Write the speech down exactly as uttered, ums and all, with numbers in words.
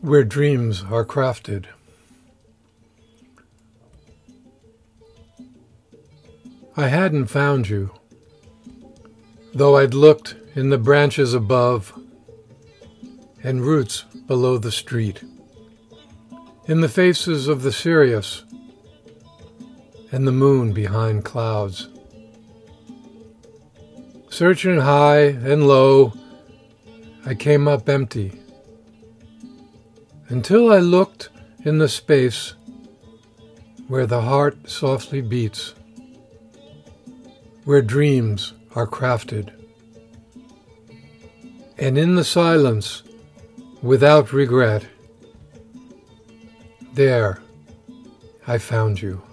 where dreams are crafted. I hadn't found you, though I'd looked in the branches above and roots below the street, in the faces of the serious and the moon behind clouds. Searching high and low, I came up empty, until I looked in the space where the heart softly beats, where dreams are crafted. And in the silence, without regret, there I found you.